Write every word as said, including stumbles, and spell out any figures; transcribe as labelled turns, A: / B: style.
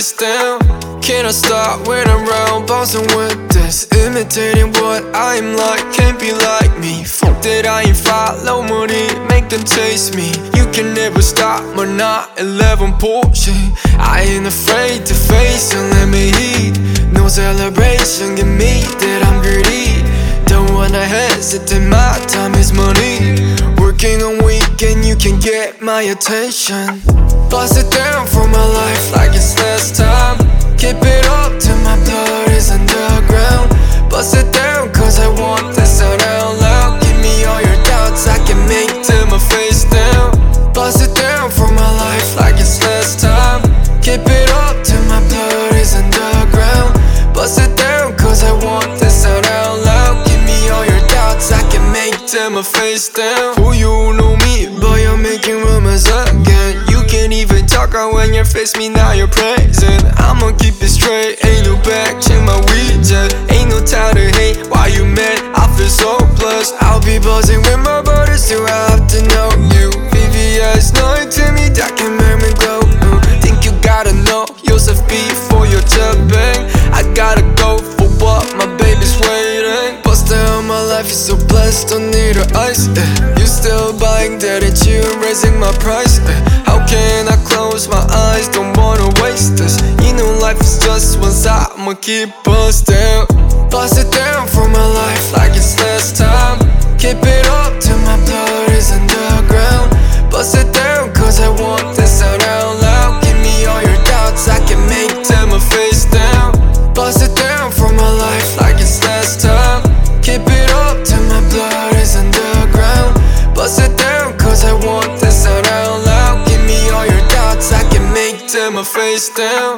A: face down. Can I stop when I'm round, bouncing with this? Imitating what I'm like, can't be like me. Fuck that I ain't follow money, make them chase me. You can never stop my nine eleven Porsche. I ain't afraid to face and let me heat. No celebration, give me that I'm greedy. Don't wanna hesitate, my time is money. Working on weekend, you can get my attention. Bust it down for my life like it's last time. Keep it up till my blood is underground. Bust it down cause I want this out loud. Give me all your doubts, I can make till my face down. Bust it down for my life like it's last time. Keep it up till my blood is underground. Bust it down cause I want this out loud. Give me all your doubts, I can make till my face down. Who you know me, but you're making rumors again. You can't even talk out when you face me, now you're praising. I'ma keep it straight, ain't no back, check my widget. Ain't no time to hate, why you mad? I feel so blessed. I'll be buzzing with my brothers, do I have to know you? V V S, nothing to me that can make me glow. mm. Think you gotta know yourself before you're jet bang. I gotta go for what my baby's waiting. Bust down, my life is so blessed, don't need a ice. eh. You still buying that and you raising my price. eh. How can I close my eyes, don't wanna waste this. You know life is just one side, I'ma keep bust down. Bust it down for my life like it's last time. Keep it up till my blood is underground. Bust it down cause I want this out loud. Give me all your doubts, I can make till my face down. Bust it down for my life like it's last time. Keep it up till my blood is underground. Bust it down cause I want this out loud. Give me all your doubts, I can make till my face down.